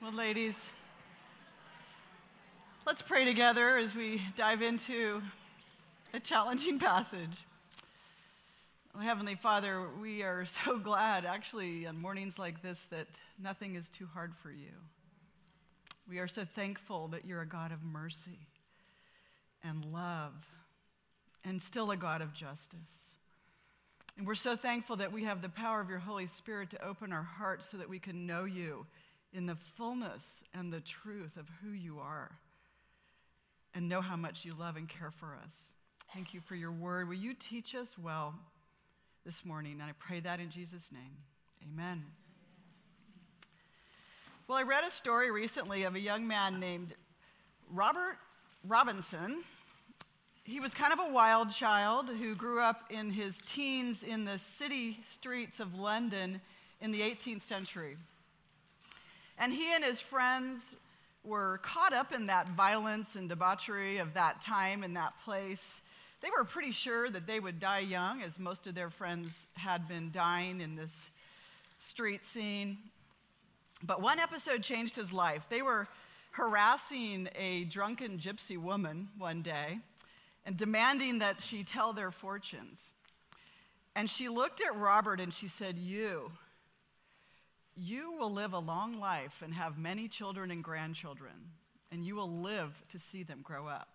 Well, ladies, let's pray together as we dive into a challenging passage. Oh, Heavenly Father, we are so glad, actually, on mornings like this, that nothing is too hard for you. We are so thankful that you're a God of mercy and love and still a God of justice. And we're so thankful that we have the power of your Holy Spirit to open our hearts so that we can know you in the fullness and the truth of who you are and know how much you love and care for us. Thank you for your word. Will you teach us well this morning? And I pray that in Jesus' name. Amen. Well, I read a story recently of a young man named Robert Robinson. He was kind of a wild child who grew up in his teens in the city streets of London in the 18th century. And he and his friends were caught up in that violence and debauchery of that time and that place. They were pretty sure that they would die young, as most of their friends had been dying in this street scene. But one episode changed his life. They were harassing a drunken gypsy woman one day and demanding that she tell their fortunes. And she looked at Robert and she said, You will live a long life and have many children and grandchildren, and you will live to see them grow up.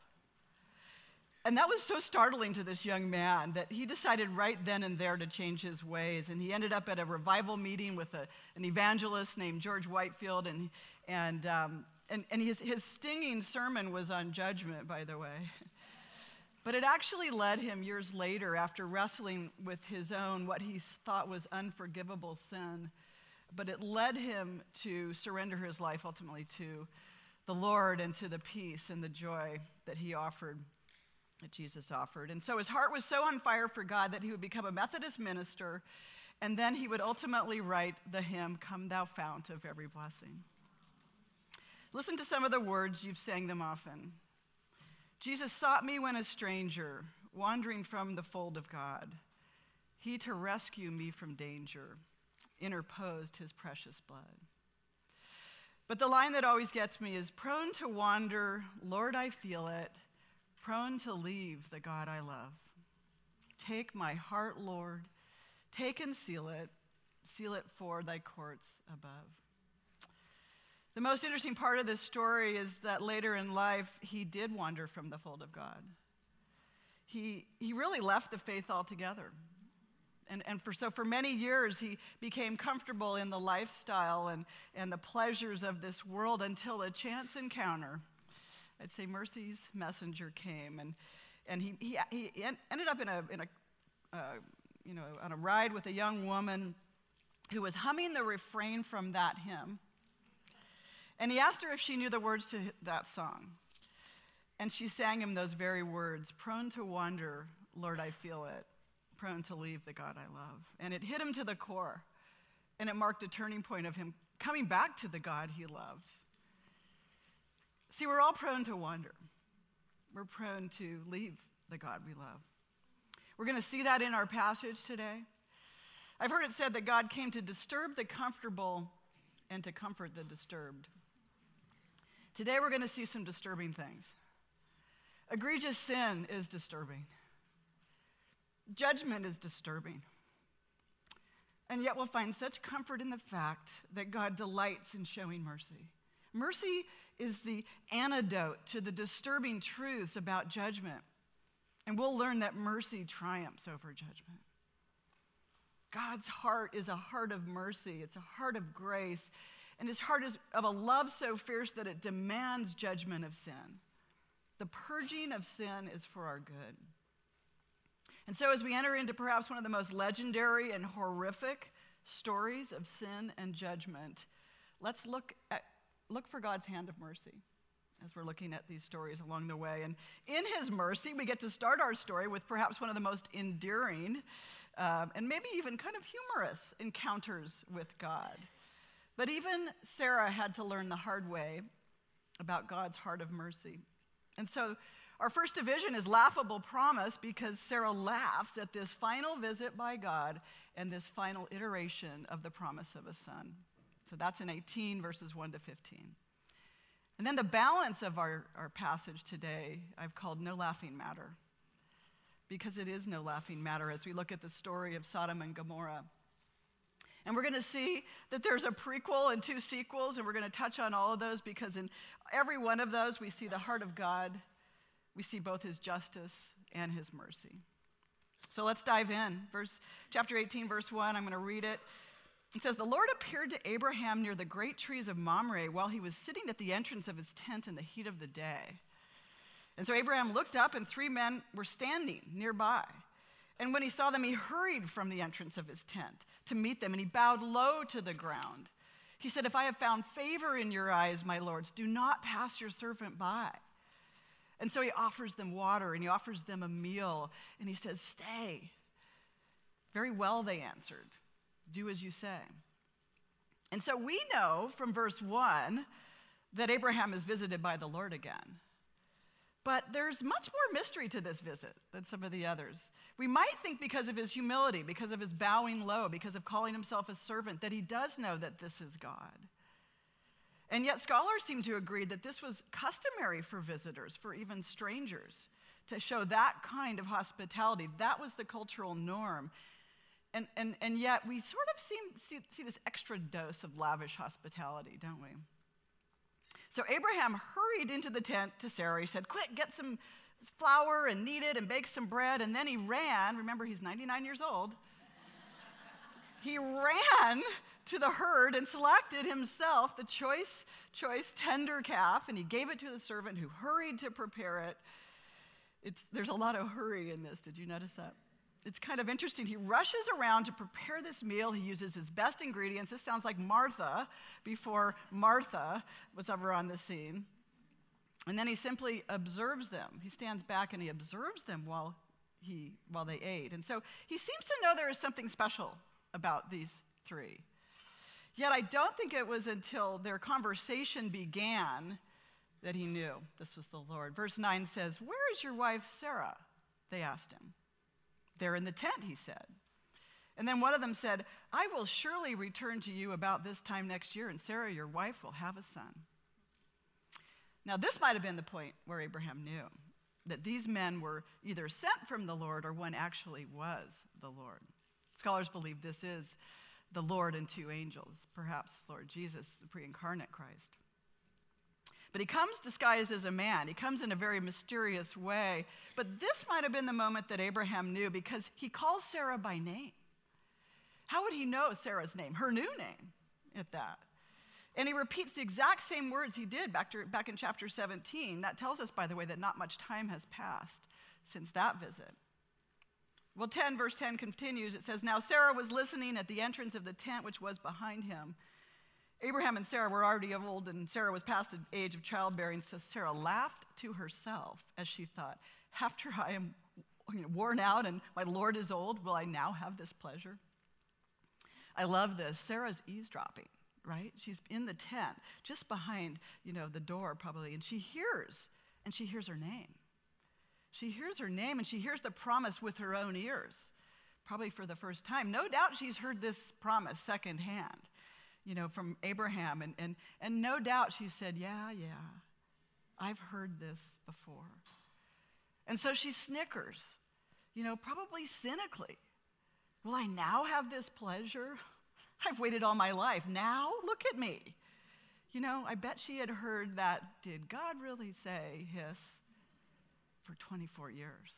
And that was so startling to this young man that he decided right then and there to change his ways. And he ended up at a revival meeting with an evangelist named George Whitefield, and his stinging sermon was on judgment, by the way. But it actually led him years later, after wrestling with his own, what he thought was unforgivable sin, but it led him to surrender his life ultimately to the Lord and to the peace and the joy that he offered, that Jesus offered. And so his heart was so on fire for God that he would become a Methodist minister, and then he would ultimately write the hymn, Come Thou Fount of Every Blessing. Listen to some of the words, you've sang them often. Jesus sought me when a stranger, wandering from the fold of God. He to rescue me from danger interposed his precious blood. But the line that always gets me is, prone to wander, Lord, I feel it, prone to leave the God I love. Take my heart, Lord, take and seal it for thy courts above. The most interesting part of this story is that later in life, he did wander from the fold of God. He really left the faith altogether. And for many years, he became comfortable in the lifestyle and the pleasures of this world until a chance encounter, I'd say Mercy's messenger, came. And he ended up on a ride with a young woman who was humming the refrain from that hymn. And he asked her if she knew the words to that song. And she sang him those very words, prone to wander, Lord, I feel it, prone to leave the God I love. And it hit him to the core. And it marked a turning point of him coming back to the God he loved. See, we're all prone to wander. We're prone to leave the God we love. We're going to see that in our passage today. I've heard it said that God came to disturb the comfortable and to comfort the disturbed. Today we're going to see some disturbing things. Egregious sin is disturbing. Judgment is disturbing. And yet we'll find such comfort in the fact that God delights in showing mercy. Mercy is the antidote to the disturbing truths about judgment. And we'll learn that mercy triumphs over judgment. God's heart is a heart of mercy. It's a heart of grace. And his heart is of a love so fierce that it demands judgment of sin. The purging of sin is for our good. And so as we enter into perhaps one of the most legendary and horrific stories of sin and judgment, let's look for God's hand of mercy as we're looking at these stories along the way. And in his mercy, we get to start our story with perhaps one of the most endearing and maybe even kind of humorous encounters with God. But even Sarah had to learn the hard way about God's heart of mercy. And so our first division is laughable promise, because Sarah laughs at this final visit by God and this final iteration of the promise of a son. So that's in 18, verses 1 to 15. And then the balance of our passage today I've called No Laughing Matter, because it is no laughing matter as we look at the story of Sodom and Gomorrah. And we're going to see that there's a prequel and 2 sequels, and we're going to touch on all of those because in every one of those we see the heart of God. We see both his justice and his mercy. So let's dive in. Chapter 18, verse 1, I'm going to read it. It says, "The Lord appeared to Abraham near the great trees of Mamre while he was sitting at the entrance of his tent in the heat of the day. And so Abraham looked up, and 3 men were standing nearby. And when he saw them, he hurried from the entrance of his tent to meet them, and he bowed low to the ground. He said, 'If I have found favor in your eyes, my lords, do not pass your servant by.' And so he offers them water, and he offers them a meal, and he says, 'Stay.' 'Very well,' they answered. 'Do as you say.' And so we know from verse 1 that Abraham is visited by the Lord again. But there's much more mystery to this visit than some of the others. We might think because of his humility, because of his bowing low, because of calling himself a servant, that he does know that this is God. And yet scholars seem to agree that this was customary for visitors, for even strangers, to show that kind of hospitality. That was the cultural norm. And yet we sort of see this extra dose of lavish hospitality, don't we? So Abraham hurried into the tent to Sarah. He said, 'Quick, get some flour and knead it and bake some bread.' And then he ran. Remember, he's 99 years old. He ran to the herd and selected himself the choice tender calf, and he gave it to the servant who hurried to prepare it. There's a lot of hurry in this. Did you notice that? It's kind of interesting. He rushes around to prepare this meal. He uses his best ingredients. This sounds like Martha before Martha was ever on the scene. And then he simply observes them. He stands back and he observes them while they ate. And so he seems to know there is something special about these 3. Yet I don't think it was until their conversation began that he knew this was the Lord. Verse 9 says, "Where is your wife Sarah?" they asked him. "They're in the tent," he said. And then one of them said, "I will surely return to you about this time next year, and Sarah, your wife, will have a son." Now, this might have been the point where Abraham knew that these men were either sent from the Lord or one actually was the Lord. Scholars believe this is the Lord and 2 angels, perhaps Lord Jesus, the pre-incarnate Christ. But he comes disguised as a man. He comes in a very mysterious way. But this might have been the moment that Abraham knew, because he calls Sarah by name. How would he know Sarah's name? Her new name at that. And he repeats the exact same words he did back in chapter 17. That tells us, by the way, that not much time has passed since that visit. Well, verse 10 continues. It says, "Now Sarah was listening at the entrance of the tent which was behind him. Abraham and Sarah were already old, and Sarah was past the age of childbearing, so Sarah laughed to herself as she thought, 'After I am worn out and my Lord is old, will I now have this pleasure?'" I love this. Sarah's eavesdropping, right? She's in the tent, just behind, the door probably, and she hears her name. She hears her name, and she hears the promise with her own ears, probably for the first time. No doubt she's heard this promise secondhand, from Abraham. And no doubt she said, yeah, I've heard this before. And so she snickers, probably cynically. Will I now have this pleasure? I've waited all my life. Now, look at me. I bet she had heard that, "Did God really say?" hiss for 24 years.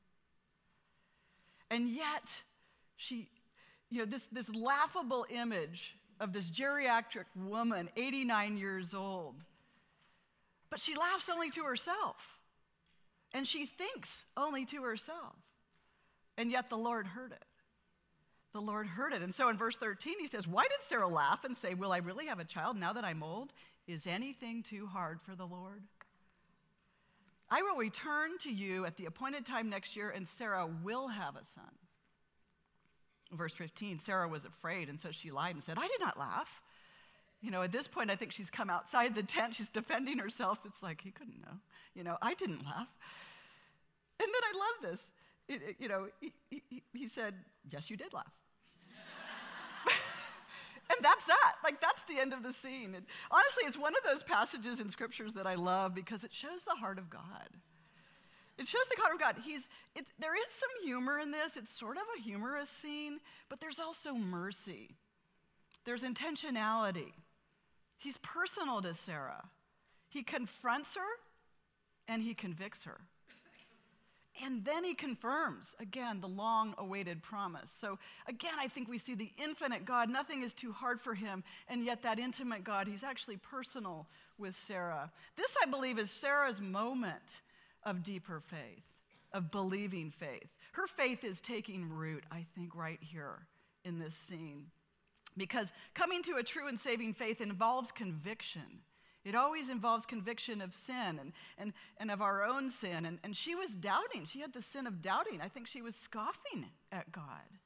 And yet, she, this laughable image of this geriatric woman, 89 years old. But she laughs only to herself. And she thinks only to herself. And yet the Lord heard it. The Lord heard it. And so in verse 13, he says, "Why did Sarah laugh and say, 'Will I really have a child now that I'm old? Is anything too hard for the Lord?' I will return to you at the appointed time next year, and Sarah will have a son." Verse 15, Sarah was afraid, and so she lied and said, "I did not laugh." At this point, I think she's come outside the tent. She's defending herself. It's like, he couldn't know. "I didn't laugh." And then I love this. He said, "Yes, you did laugh." And that's that. Like, that's the end of the scene. And honestly, it's one of those passages in scriptures that I love because it shows the heart of God. It shows the heart of God. There is some humor in this. It's sort of a humorous scene, but there's also mercy. There's intentionality. He's personal to Sarah. He confronts her and he convicts her. And then he confirms, again, the long-awaited promise. So again, I think we see the infinite God. Nothing is too hard for him. And yet that intimate God, he's actually personal with Sarah. This, I believe, is Sarah's moment of deeper faith, of believing faith. Her faith is taking root, I think, right here in this scene. Because coming to a true and saving faith involves conviction. It always involves conviction of sin and of our own sin. And she was doubting. She had the sin of doubting. I think she was scoffing at God.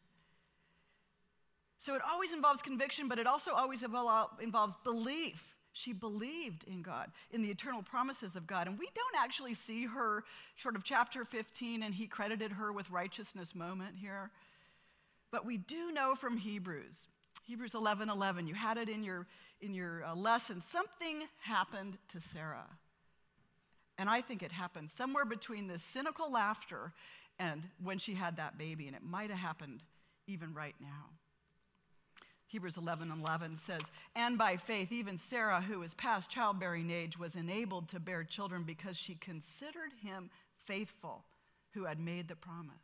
So it always involves conviction, but it also always involves belief. She believed in God, in the eternal promises of God. And we don't actually see her sort of chapter 15 and he credited her with righteousness moment here. But we do know from Hebrews 11:11, you had it in your lesson, something happened to Sarah. And I think it happened somewhere between this cynical laughter and when she had that baby, and it might have happened even right now. Hebrews 11:11 says, and by faith, even Sarah, who is past childbearing age, was enabled to bear children because she considered him faithful who had made the promise.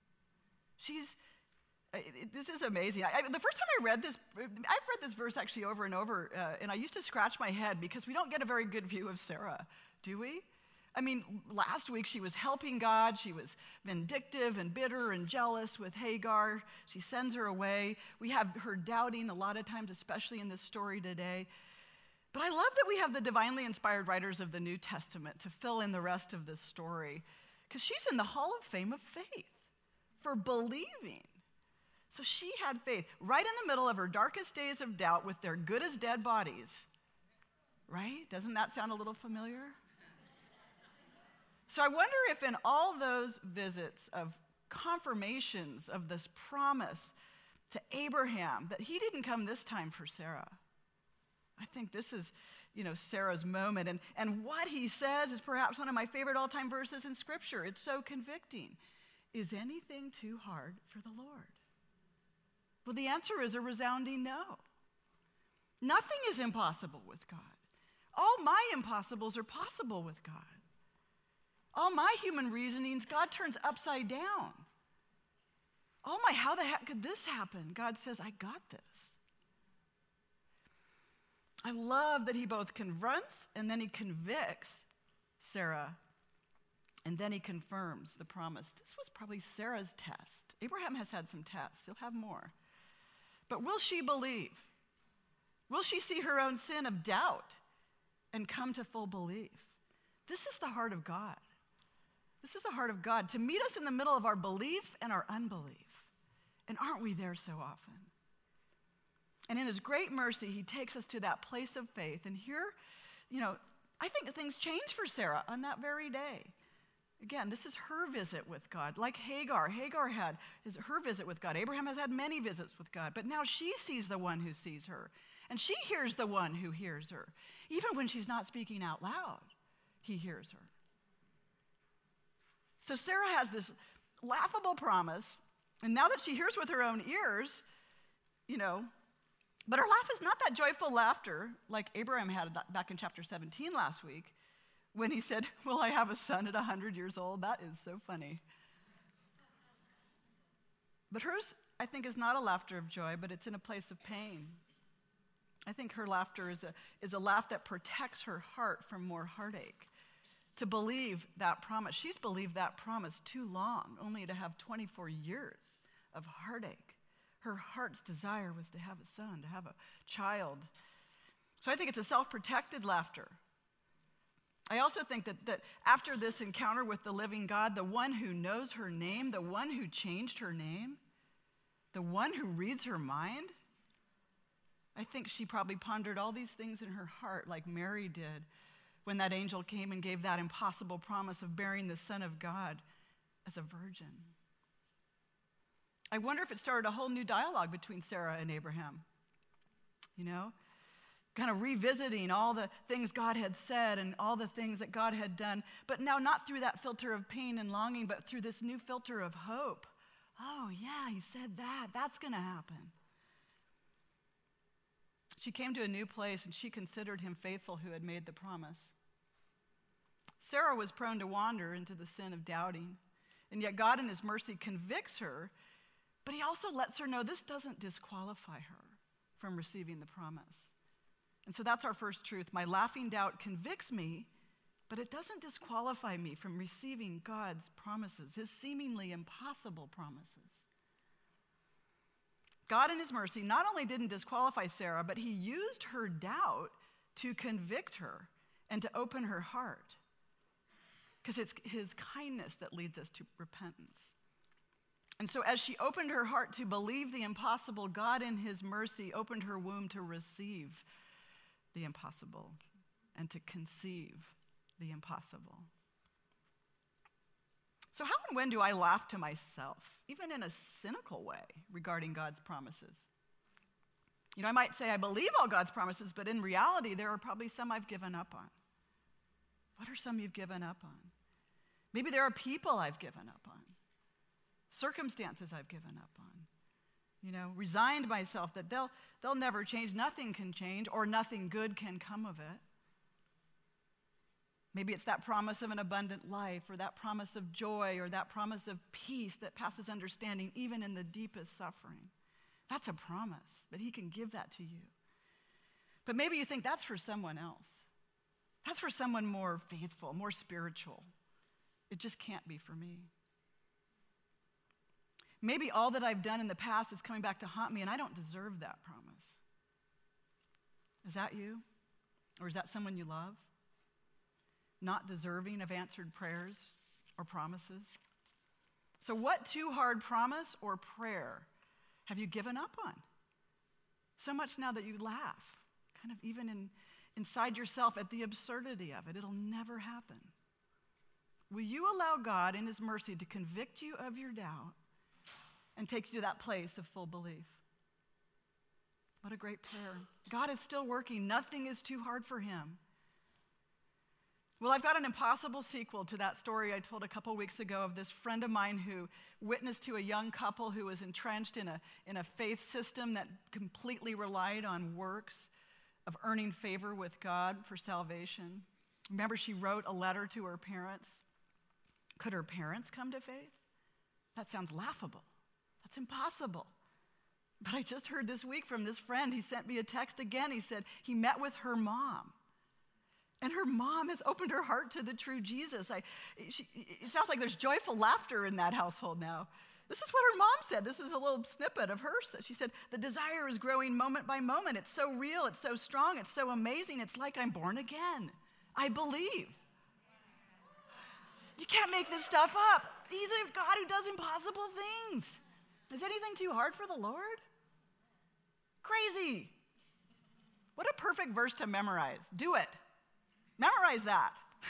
This is amazing. The first time I read this, I've read this verse actually over and over, and I used to scratch my head because we don't get a very good view of Sarah, do we? I mean, last week she was helping God. She was vindictive and bitter and jealous with Hagar. She sends her away. We have her doubting a lot of times, especially in this story today. But I love that we have the divinely inspired writers of the New Testament to fill in the rest of this story, because she's in the Hall of Fame of faith for believing. So she had faith right in the middle of her darkest days of doubt with their good as dead bodies, right? Doesn't that sound a little familiar? So I wonder if in all those visits of confirmations of this promise to Abraham, that he didn't come this time for Sarah. I think this is, Sarah's moment. And what he says is perhaps one of my favorite all-time verses in Scripture. It's so convicting. Is anything too hard for the Lord? Well, the answer is a resounding no. Nothing is impossible with God. All my impossibles are possible with God. All my human reasonings, God turns upside down. Oh my, how the heck could this happen? God says, I got this. I love that he both confronts and then he convicts Sarah, and then he confirms the promise. This was probably Sarah's test. Abraham has had some tests. He'll have more. But will she believe? Will she see her own sin of doubt and come to full belief? This is the heart of God. This is the heart of God, to meet us in the middle of our belief and our unbelief. And aren't we there so often? And in his great mercy, he takes us to that place of faith. And here, I think things change for Sarah on that very day. Again, this is her visit with God. Like Hagar had her visit with God. Abraham has had many visits with God, but now she sees the one who sees her. And she hears the one who hears her. Even when she's not speaking out loud, he hears her. So Sarah has this laughable promise, and now that she hears with her own ears, but her laugh is not that joyful laughter like Abraham had back in chapter 17 last week, when he said, will I have a son at 100 years old? That is so funny. But hers, I think, is not a laughter of joy, but it's in a place of pain. I think her laughter is a laugh that protects her heart from more heartache. To believe that promise. She's believed that promise too long, only to have 24 years of heartache. Her heart's desire was to have a son, to have a child. So I think it's a self-protected laughter. I also think that after this encounter with the living God, the one who knows her name, the one who changed her name, the one who reads her mind, I think she probably pondered all these things in her heart like Mary did when that angel came and gave that impossible promise of bearing the Son of God as a virgin. I wonder if it started a whole new dialogue between Sarah and Abraham. Kind of revisiting all the things God had said and all the things that God had done, but now not through that filter of pain and longing, but through this new filter of hope. Oh, yeah, he said that. That's going to happen. She came to a new place, and she considered him faithful who had made the promise. Sarah was prone to wander into the sin of doubting, and yet God in his mercy convicts her, but he also lets her know this doesn't disqualify her from receiving the promise. And so that's our first truth. My laughing doubt convicts me, but it doesn't disqualify me from receiving God's promises, his seemingly impossible promises. God in his mercy not only didn't disqualify Sarah, but he used her doubt to convict her and to open her heart. Because it's his kindness that leads us to repentance. And so as she opened her heart to believe the impossible, God in his mercy opened her womb to receive the impossible and to conceive the impossible. So how and when do I laugh to myself, even in a cynical way, regarding God's promises? I might say I believe all God's promises, but in reality, there are probably some I've given up on. What are some you've given up on? Maybe there are people I've given up on, circumstances I've given up on. Resigned myself that they'll never change, nothing can change, or nothing good can come of it. Maybe it's that promise of an abundant life, or that promise of joy, or that promise of peace that passes understanding, even in the deepest suffering. That's a promise that he can give that to you. But maybe you think that's for someone else. That's for someone more faithful, more spiritual. It just can't be for me. Maybe all that I've done in the past is coming back to haunt me, and I don't deserve that promise. Is that you? Or is that someone you love? Not deserving of answered prayers or promises? So what too hard promise or prayer have you given up on? So much now that you laugh, kind of even inside yourself at the absurdity of it. It'll never happen. Will you allow God in his mercy to convict you of your doubt and take you to that place of full belief? What a great prayer. God is still working. Nothing is too hard for him. Well, I've got an impossible sequel to that story I told a couple weeks ago of this friend of mine who witnessed to a young couple who was entrenched in a faith system that completely relied on works of earning favor with God for salvation. Remember, she wrote a letter to her parents. Could her parents come to faith? That sounds laughable. That's impossible. But I just heard this week from this friend, he sent me a text again. He said he met with her mom. And her mom has opened her heart to the true Jesus. It sounds like there's joyful laughter in that household now. This is what her mom said. This is a little snippet of hers. She said, the desire is growing moment by moment. It's so real. It's so strong. It's so amazing. It's like I'm born again. I believe. You can't make this stuff up. He's a God who does impossible things. Is anything too hard for the Lord? Crazy. What a perfect verse to memorize. Do it. Memorize that.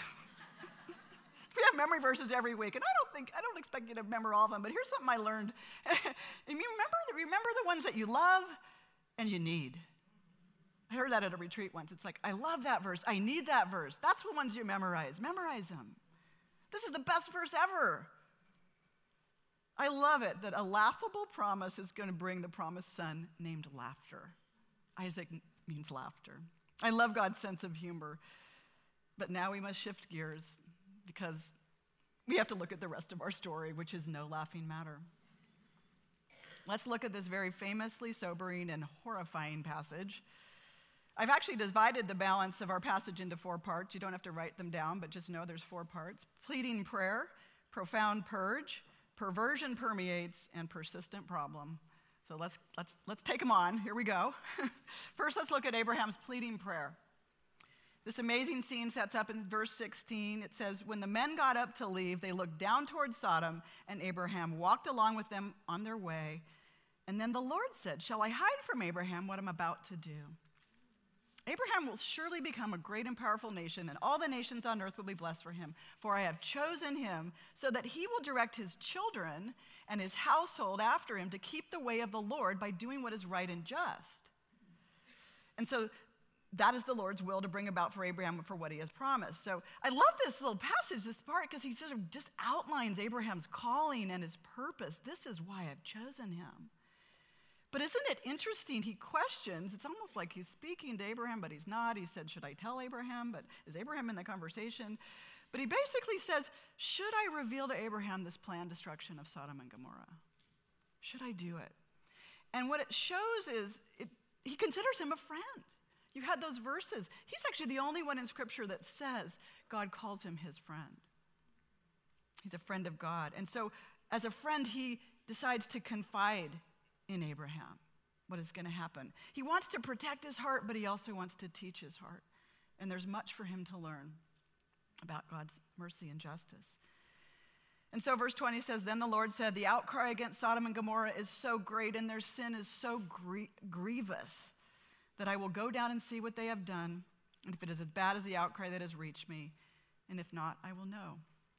We have memory verses every week, and I don't expect you to remember all of them, but here's something I learned. And you remember the ones that you love and you need. I heard that at a retreat once. It's like, I love that verse. I need that verse. That's the ones you memorize. Memorize them. This is the best verse ever. I love it that a laughable promise is going to bring the promised son named Laughter. Isaac means laughter. I love God's sense of humor. But now we must shift gears because we have to look at the rest of our story, which is no laughing matter. Let's look at this very famously sobering and horrifying passage. I've actually divided the balance of our passage into 4 parts. You don't have to write them down, but just know there's 4 parts. Pleading prayer, profound purge, perversion permeates, and persistent problem. So let's take them on. Here we go. First, let's look at Abraham's pleading prayer. This amazing scene sets up in verse 16. It says, when the men got up to leave, they looked down toward Sodom, and Abraham walked along with them on their way. And then the Lord said, shall I hide from Abraham what I'm about to do? Abraham will surely become a great and powerful nation, and all the nations on earth will be blessed for him. For I have chosen him so that he will direct his children and his household after him to keep the way of the Lord by doing what is right and just. And so that is the Lord's will to bring about for Abraham for what he has promised. So I love this little passage, this part, because he sort of just outlines Abraham's calling and his purpose. This is why I've chosen him. But isn't it interesting? He questions. It's almost like he's speaking to Abraham, but he's not. He said, should I tell Abraham? But is Abraham in the conversation? But he basically says, should I reveal to Abraham this planned destruction of Sodom and Gomorrah? Should I do it? And what it shows is he considers him a friend. You had those verses. He's actually the only one in Scripture that says God calls him his friend. He's a friend of God. And so as a friend, he decides to confide in Abraham what is going to happen. He wants to protect his heart, but he also wants to teach his heart. And there's much for him to learn about God's mercy and justice. And so verse 20 says, then the Lord said, the outcry against Sodom and Gomorrah is so great and their sin is so grievous that I will go down and see what they have done, and if it is as bad as the outcry that has reached me, and if not, I will know.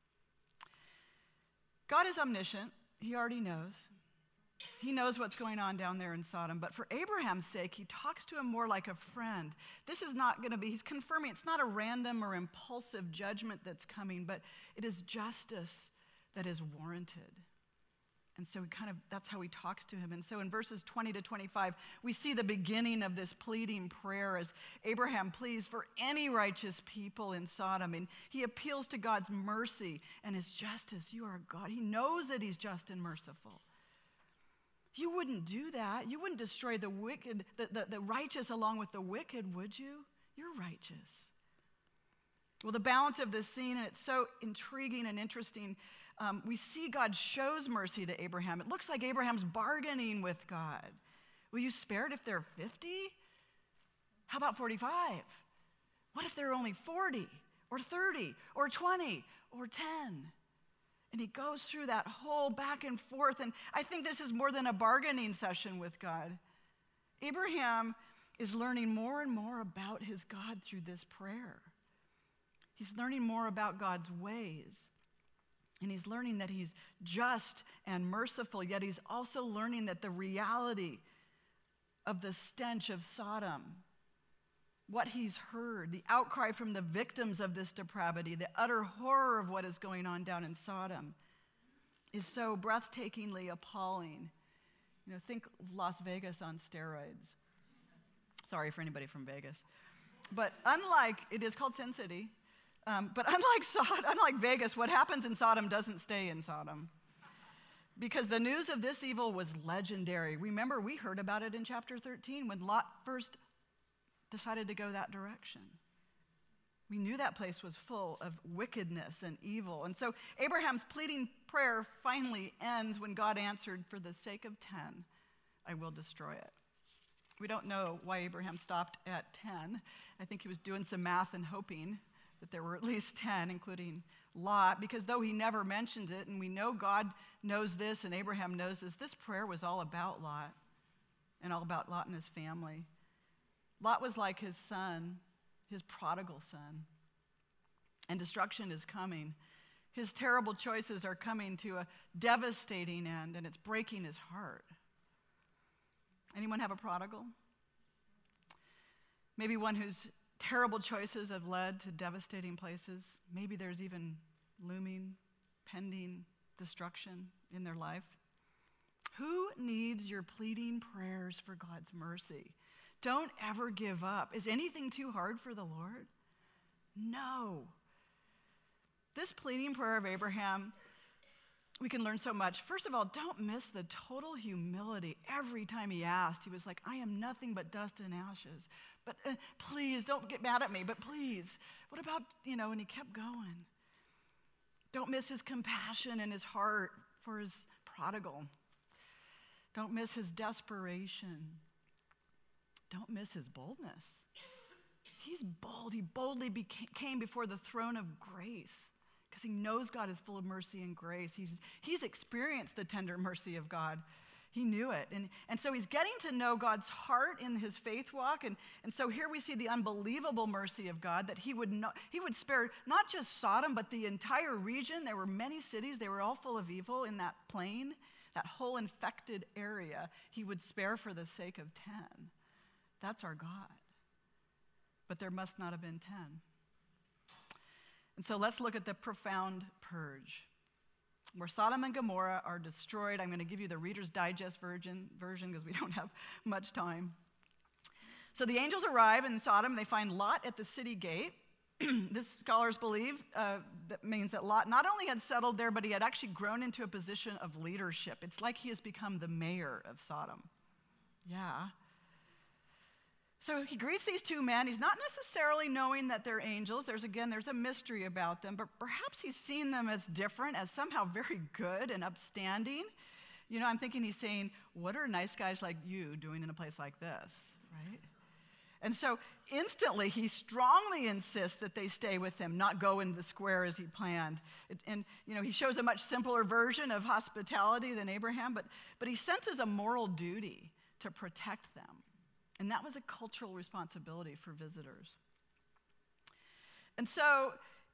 God is omniscient. He already knows. He knows what's going on down there in Sodom, but for Abraham's sake, he talks to him more like a friend. This is not going to be, he's confirming, it's not a random or impulsive judgment that's coming, but it is justice that is warranted. And so that's how he talks to him. And so in verses 20 to 25, we see the beginning of this pleading prayer as Abraham pleads for any righteous people in Sodom. And he appeals to God's mercy and his justice. You are God. He knows that he's just and merciful. You wouldn't do that. You wouldn't destroy the wicked, the righteous along with the wicked, would you? You're righteous. Well, the balance of this scene, and it's so intriguing and interesting, we see God shows mercy to Abraham. It looks like Abraham's bargaining with God. Will you spare it if they're 50? How about 45? What if they're only 40 or 30 or 20 or 10? And he goes through that whole back and forth. And I think this is more than a bargaining session with God. Abraham is learning more and more about his God through this prayer. He's learning more about God's ways. And he's learning that he's just and merciful, yet he's also learning that the reality of the stench of Sodom, what he's heard, the outcry from the victims of this depravity, the utter horror of what is going on down in Sodom, is so breathtakingly appalling. You know, think Las Vegas on steroids. Sorry for anybody from Vegas. But it is called Sin City. But unlike Vegas, what happens in Sodom doesn't stay in Sodom. Because the news of this evil was legendary. Remember, we heard about it in chapter 13 when Lot first decided to go that direction. We knew that place was full of wickedness and evil. And so Abraham's pleading prayer finally ends when God answered, for the sake of 10, I will destroy it. We don't know why Abraham stopped at 10. I think he was doing some math and hoping that there were at least 10, including Lot, because though he never mentioned it, and we know God knows this and Abraham knows this prayer was all about Lot and all about Lot and his family. Lot was like his son, his prodigal son, and destruction is coming. His terrible choices are coming to a devastating end, and it's breaking his heart. Anyone have a prodigal? Maybe one whose terrible choices have led to devastating places. Maybe there's even looming, pending destruction in their life. Who needs your pleading prayers for God's mercy? Don't ever give up. Is anything too hard for the Lord? No. This pleading prayer of Abraham, we can learn so much. First of all, don't miss the total humility. Every time he asked, he was like, I am nothing but dust and ashes. But please, don't get mad at me, but please. What about, and he kept going. Don't miss his compassion and his heart for his prodigal. Don't miss his desperation. Don't miss his boldness. He's bold. He boldly came before the throne of grace because he knows God is full of mercy and grace. He's experienced the tender mercy of God. He knew it. And so he's getting to know God's heart in his faith walk. And so here we see the unbelievable mercy of God that he would spare not just Sodom, but the entire region. There were many cities. They were all full of evil in that plain, that whole infected area. He would spare for the sake of 10. That's our God. but there must not have been 10. And so let's look at the profound purge, where Sodom and Gomorrah are destroyed. I'm going to give you the Reader's Digest version because we don't have much time. So the angels arrive in Sodom. They find Lot at the city gate. This, scholars believe, that means that Lot not only had settled there, but he had actually grown into a position of leadership. It's like he has become the mayor of Sodom. Yeah. So he greets these two men. He's not necessarily knowing that they're angels. There's a mystery about them, but perhaps he's seen them as different, as somehow very good and upstanding. You know, I'm thinking he's saying, what are nice guys like you doing in a place like this, right? And so instantly he strongly insists that they stay with him, not go in the square as he planned. And he shows a much simpler version of hospitality than Abraham, but he senses a moral duty to protect them. And that was a cultural responsibility for visitors. And so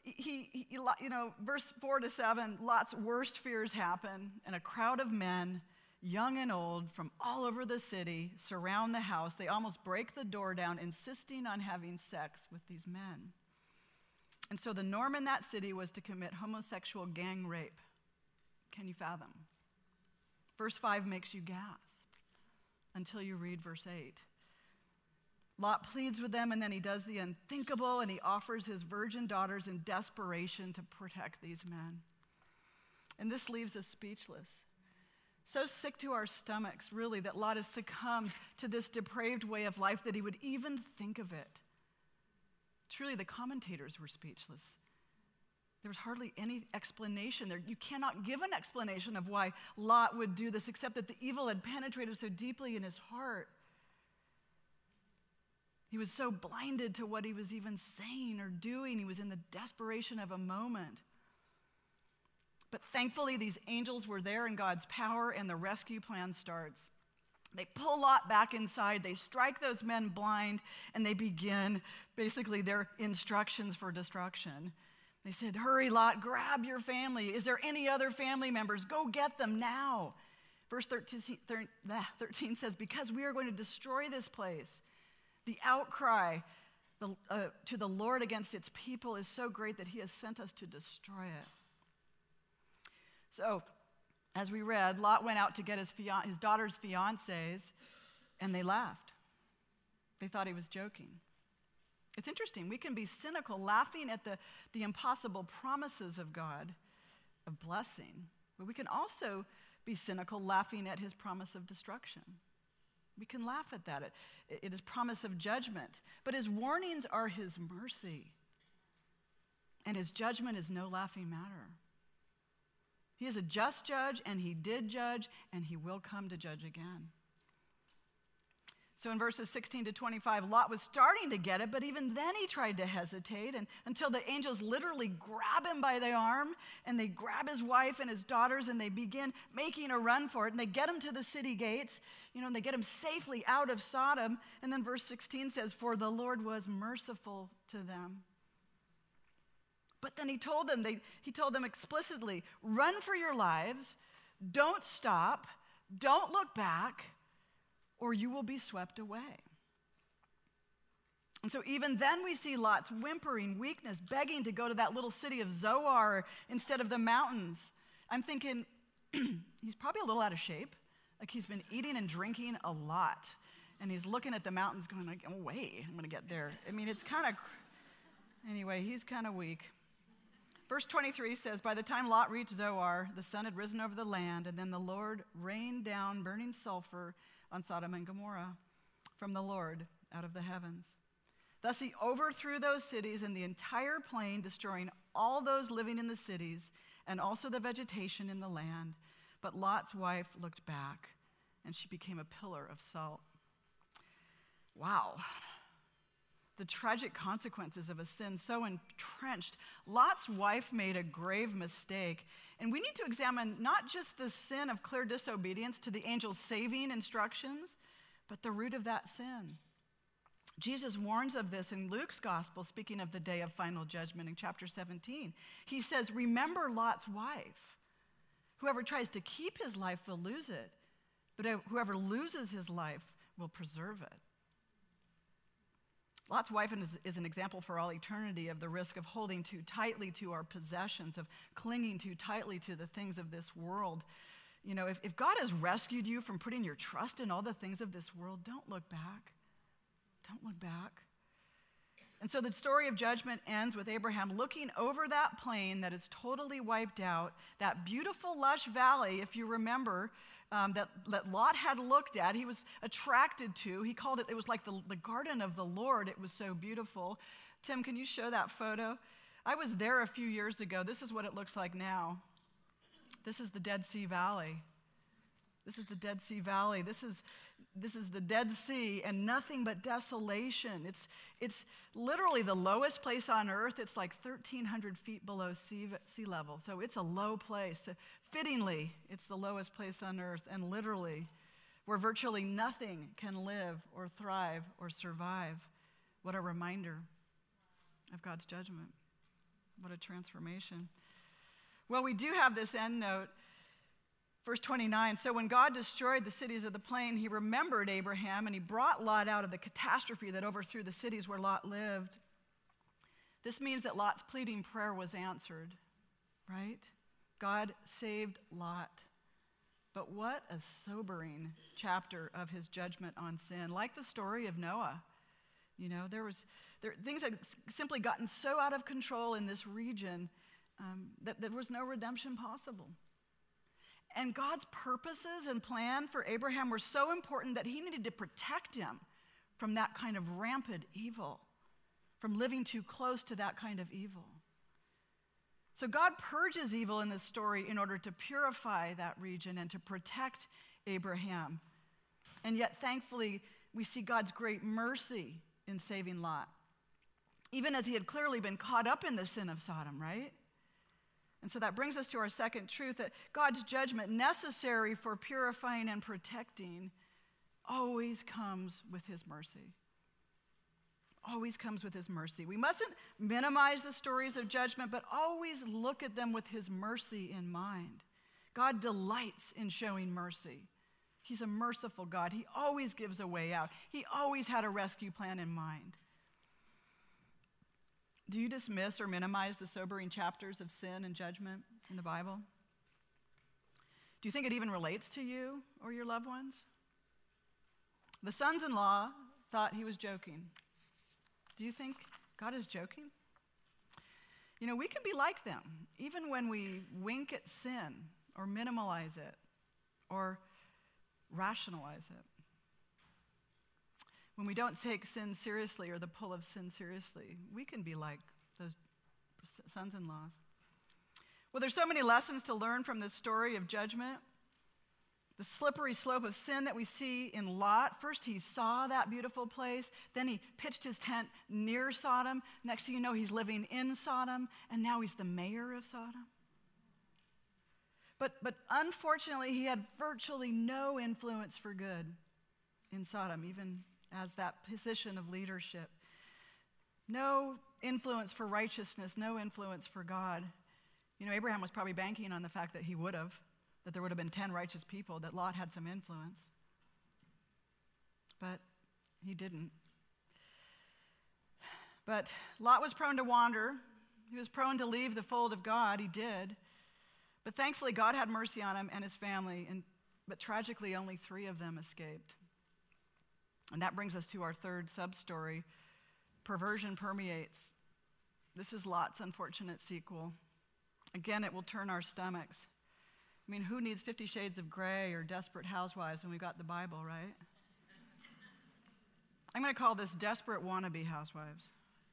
verse 4-7, Lot's worst fears happen, and a crowd of men, young and old, from all over the city, surround the house. They almost break the door down, insisting on having sex with these men. And so the norm in that city was to commit homosexual gang rape. Can you fathom? Verse 5 makes you gasp until you read verse 8. Lot pleads with them, and then he does the unthinkable, and he offers his virgin daughters in desperation to protect these men. And this leaves us speechless. So sick to our stomachs, really, that Lot has succumbed to this depraved way of life that he would even think of it. Truly, the commentators were speechless. There was hardly any explanation there. You cannot give an explanation of why Lot would do this, except that the evil had penetrated so deeply in his heart. He was so blinded to what he was even saying or doing. He was in the desperation of a moment. But thankfully, these angels were there in God's power, and the rescue plan starts. They pull Lot back inside, they strike those men blind, and they begin basically their instructions for destruction. They said, hurry, Lot, grab your family. Is there any other family members? Go get them now. Verse 13 says, because we are going to destroy this place. The outcry to the Lord against its people is so great that he has sent us to destroy it. So, as we read, Lot went out to get his daughter's fiancés, and they laughed. They thought he was joking. It's interesting. We can be cynical, laughing at the impossible promises of God, of blessing, but we can also be cynical, laughing at his promise of destruction. We can laugh at that. It is promise of judgment. But his warnings are his mercy. And his judgment is no laughing matter. He is a just judge, and he did judge, and he will come to judge again. So in verses 16-25, Lot was starting to get it, but even then he tried to hesitate, and until the angels literally grab him by the arm, and they grab his wife and his daughters, and they begin making a run for it, and they get him to the city gates, and they get him safely out of Sodom. And then verse 16 says, for the Lord was merciful to them. But then he told them explicitly, run for your lives, don't stop, don't look back, or you will be swept away. And so even then we see Lot's whimpering, weakness, begging to go to that little city of Zoar instead of the mountains. I'm thinking he's probably a little out of shape. Like he's been eating and drinking a lot. And he's looking at the mountains going like, oh, wait, I'm going to get there. I mean, it's kind of, anyway, he's kind of weak. Verse 23 says, by the time Lot reached Zoar, the sun had risen over the land, and then the Lord rained down burning sulfur on Sodom and Gomorrah from the Lord out of the heavens. Thus he overthrew those cities and the entire plain, destroying all those living in the cities and also the vegetation in the land. But Lot's wife looked back, and she became a pillar of salt. Wow. The tragic consequences of a sin so entrenched. Lot's wife made a grave mistake. And we need to examine not just the sin of clear disobedience to the angel's saving instructions, but the root of that sin. Jesus warns of this in Luke's gospel, speaking of the day of final judgment in chapter 17. He says, remember Lot's wife. Whoever tries to keep his life will lose it, but whoever loses his life will preserve it. Lot's wife is an example for all eternity of the risk of holding too tightly to our possessions, of clinging too tightly to the things of this world. You know, if God has rescued you from putting your trust in all the things of this world, don't look back. Don't look back. And so the story of judgment ends with Abraham looking over that plain that is totally wiped out, that beautiful, lush valley, if you remember, that Lot had looked at, he was attracted to. He called it, it was like the garden of the Lord. It was so beautiful. Tim, can you show that photo? I was there a few years ago. This is what it looks like now. This is the Dead Sea Valley. This is the Dead Sea Valley. This is the Dead Sea and nothing but desolation. It's literally the lowest place on earth. It's like 1,300 feet below sea level. So it's a low place. Fittingly, it's the lowest place on earth, and literally where virtually nothing can live or thrive or survive. What a reminder of God's judgment. What a transformation. Well, we do have this end note. Verse 29, so when God destroyed the cities of the plain, he remembered Abraham, and he brought Lot out of the catastrophe that overthrew the cities where Lot lived. This means that Lot's pleading prayer was answered, right? God saved Lot. But what a sobering chapter of his judgment on sin. Like the story of Noah. You know, things had simply gotten so out of control in this region that there was no redemption possible. And God's purposes and plan for Abraham were so important that he needed to protect him from that kind of rampant evil, from living too close to that kind of evil. So God purges evil in this story in order to purify that region and to protect Abraham. And yet, thankfully, we see God's great mercy in saving Lot, even as he had clearly been caught up in the sin of Sodom, right? And so that brings us to our second truth, that God's judgment, necessary for purifying and protecting, always comes with his mercy. Always comes with his mercy. We mustn't minimize the stories of judgment, but always look at them with his mercy in mind. God delights in showing mercy. He's a merciful God. He always gives a way out. He always had a rescue plan in mind. Do you dismiss or minimize the sobering chapters of sin and judgment in the Bible? Do you think it even relates to you or your loved ones? The sons-in-law thought he was joking. Do you think God is joking? You know, we can be like them, even when we wink at sin or minimalize it or rationalize it. When we don't take sin seriously or the pull of sin seriously, we can be like those sons-in-laws. Well, there's so many lessons to learn from this story of judgment. The slippery slope of sin that we see in Lot. First, he saw that beautiful place. Then he pitched his tent near Sodom. Next thing you know, he's living in Sodom. And now he's the mayor of Sodom. But unfortunately, he had virtually no influence for good in Sodom, even as that position of leadership. No influence for righteousness, no influence for God. You know, Abraham was probably banking on the fact that that there would have been 10 righteous people, that Lot had some influence. But he didn't. But Lot was prone to wander. He was prone to leave the fold of God. He did. But thankfully, God had mercy on him and his family, but tragically, only 3 of them escaped. And that brings us to our third sub-story. Perversion permeates. This is Lot's unfortunate sequel. Again, it will turn our stomachs. I mean, who needs 50 Shades of Grey or Desperate Housewives when we've got the Bible, right? I'm going to call this Desperate Wannabe Housewives.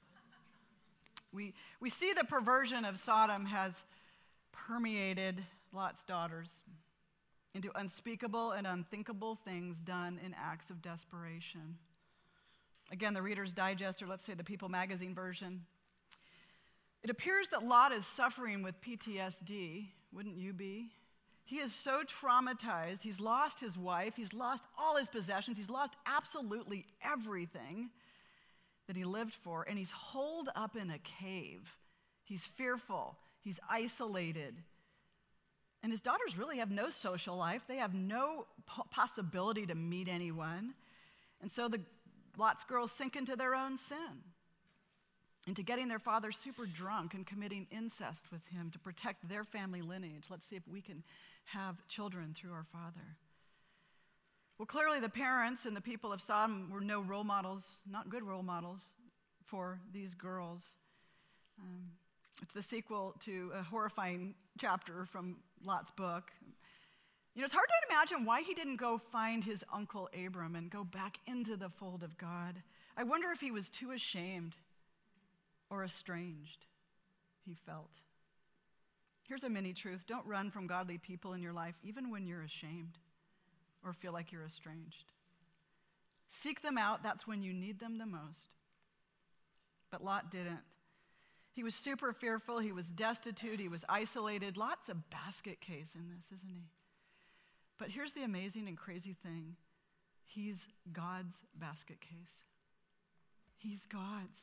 We see the perversion of Sodom has permeated Lot's daughters into unspeakable and unthinkable things done in acts of desperation. Again, the Reader's Digest, or let's say the People magazine version. It appears that Lot is suffering with PTSD. Wouldn't you be? He is so traumatized. He's lost his wife. He's lost all his possessions. He's lost absolutely everything that he lived for. And he's holed up in a cave. He's fearful. He's isolated. And his daughters really have no social life. They have no possibility to meet anyone. And so Lot's girls sink into their own sin, into getting their father super drunk and committing incest with him to protect their family lineage. Let's see if we can have children through our father. Well, clearly the parents and the people of Sodom were no role models, not good role models for these girls. It's the sequel to a horrifying chapter from Lot's book. You know, it's hard to imagine why he didn't go find his uncle Abram and go back into the fold of God. I wonder if he was too ashamed or estranged, he felt. Here's a mini truth. Don't run from godly people in your life, even when you're ashamed or feel like you're estranged. Seek them out. That's when you need them the most. But Lot didn't. He was super fearful. He was destitute. He was isolated. Lot's a basket case in this, isn't he? But here's the amazing and crazy thing. He's God's basket case. He's God's.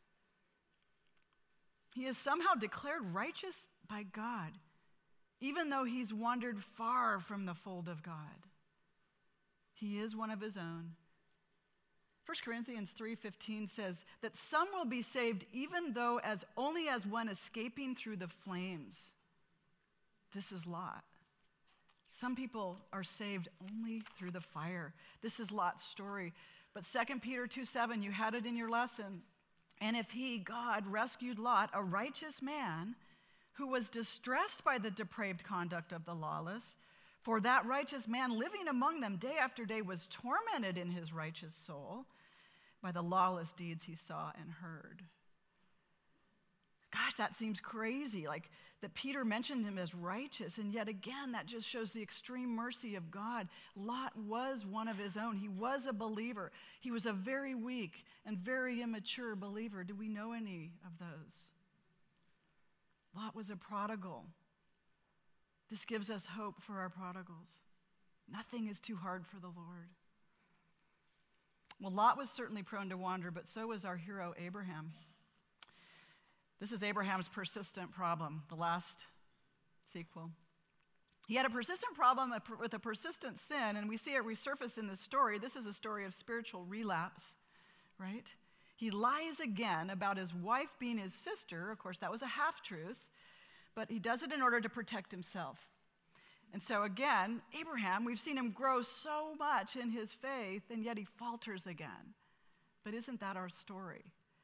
He is somehow declared righteous by God, even though he's wandered far from the fold of God. He is one of his own. 1 Corinthians 3:15 says that some will be saved even though only as one escaping through the flames. This is Lot. Some people are saved only through the fire. This is Lot's story. But 2 Peter 2:7, you had it in your lesson. And if he, God, rescued Lot, a righteous man, who was distressed by the depraved conduct of the lawless, for that righteous man living among them day after day was tormented in his righteous soul by the lawless deeds he saw and heard. Gosh, that seems crazy, like that Peter mentioned him as righteous, and yet again, that just shows the extreme mercy of God. Lot was one of his own. He was a believer. He was a very weak and very immature believer. Do we know any of those? Lot was a prodigal. This gives us hope for our prodigals. Nothing is too hard for the Lord. Well, Lot was certainly prone to wander, but so was our hero Abraham. This is Abraham's persistent problem, the last sequel. He had a persistent problem with a persistent sin, and we see it resurface in this story. This is a story of spiritual relapse, right? He lies again about his wife being his sister. Of course, that was a half-truth, but he does it in order to protect himself. And so again, Abraham, we've seen him grow so much in his faith, and yet he falters again. But isn't that our story?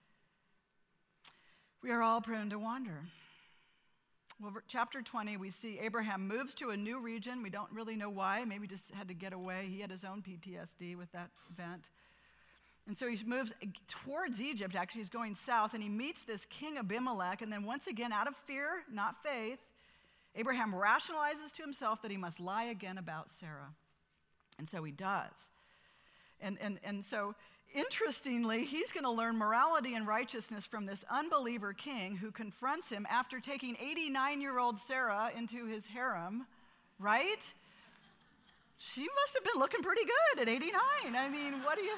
We are all prone to wander. Well, chapter 20, we see Abraham moves to a new region. We don't really know why. Maybe just had to get away. He had his own PTSD with that event. And so he moves towards Egypt, actually. He's going south, and he meets this king Abimelech. And then once again, out of fear, not faith, Abraham rationalizes to himself that he must lie again about Sarah. And so he does. And so, interestingly, he's going to learn morality and righteousness from this unbeliever king who confronts him after taking 89-year-old Sarah into his harem, right? She must have been looking pretty good at 89. I mean, what do you...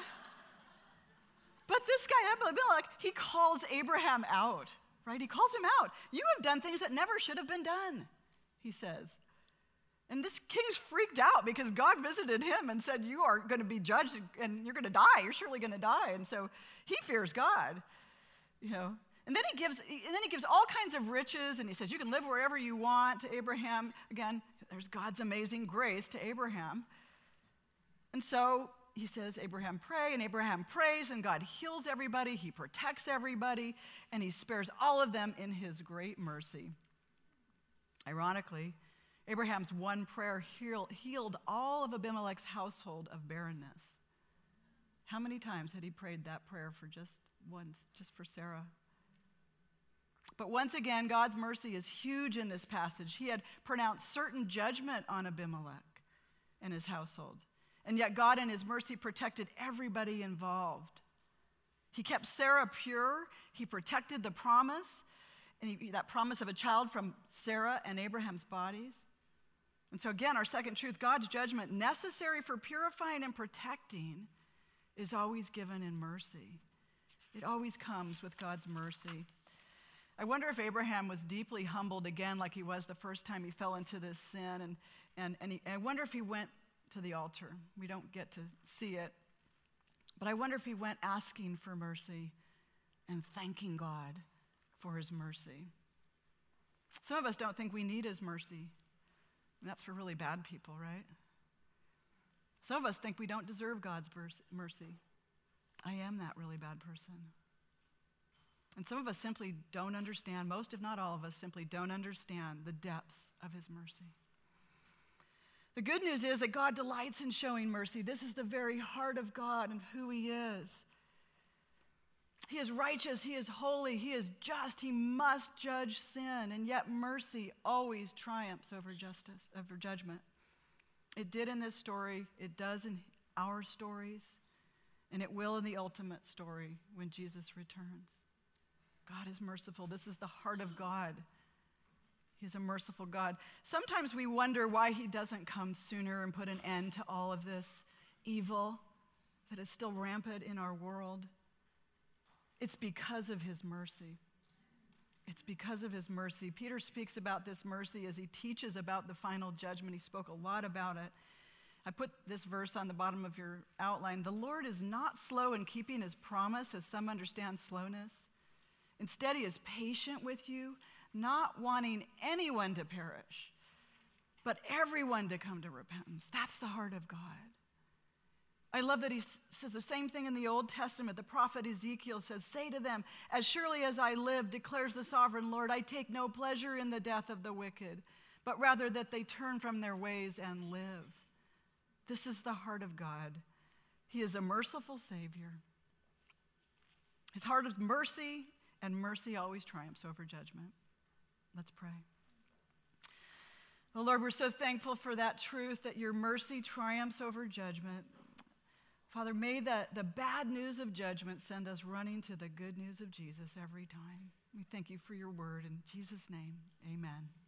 But this guy, Abimelech, he calls Abraham out, right? He calls him out. You have done things that never should have been done, he says. And this king's freaked out because God visited him and said, you are going to be judged and you're going to die. You're surely going to die. And so he fears God, you know. And then he gives all kinds of riches, and he says, you can live wherever you want to Abraham. Again, there's God's amazing grace to Abraham. And so he says, Abraham, pray, and Abraham prays, and God heals everybody. He protects everybody, and he spares all of them in his great mercy. Ironically, Abraham's one prayer healed all of Abimelech's household of barrenness. How many times had he prayed that prayer for just once, just for Sarah? But once again, God's mercy is huge in this passage. He had pronounced certain judgment on Abimelech and his household. And yet God in his mercy protected everybody involved. He kept Sarah pure. He protected the promise, and that promise of a child from Sarah and Abraham's bodies. And so again, our second truth, God's judgment necessary for purifying and protecting is always given in mercy. It always comes with God's mercy. I wonder if Abraham was deeply humbled again like he was the first time he fell into this sin. And I wonder if he went to the altar. We don't get to see it. But I wonder if he went asking for mercy and thanking God for his mercy. Some of us don't think we need his mercy. And that's for really bad people, right? Some of us think we don't deserve God's mercy. I am that really bad person. And some of us simply don't understand, most if not all of us simply don't understand the depths of his mercy. The good news is that God delights in showing mercy. This is the very heart of God and who he is. He is righteous, he is holy, he is just, he must judge sin, and yet mercy always triumphs over judgment. It did in this story, it does in our stories, and it will in the ultimate story when Jesus returns. God is merciful. This is the heart of God. He's a merciful God. Sometimes we wonder why he doesn't come sooner and put an end to all of this evil that is still rampant in our world. It's because of his mercy. It's because of his mercy. Peter speaks about this mercy as he teaches about the final judgment. He spoke a lot about it. I put this verse on the bottom of your outline. The Lord is not slow in keeping his promise, as some understand slowness. Instead, he is patient with you, not wanting anyone to perish, but everyone to come to repentance. That's the heart of God. I love that he says the same thing in the Old Testament. The prophet Ezekiel says, "Say to them, as surely as I live, declares the sovereign Lord, I take no pleasure in the death of the wicked, but rather that they turn from their ways and live." This is the heart of God. He is a merciful Savior. His heart is mercy, and mercy always triumphs over judgment. Let's pray. Oh Lord, we're so thankful for that truth, that your mercy triumphs over judgment. Father, may the bad news of judgment send us running to the good news of Jesus every time. We thank you for your word. In Jesus' name, amen.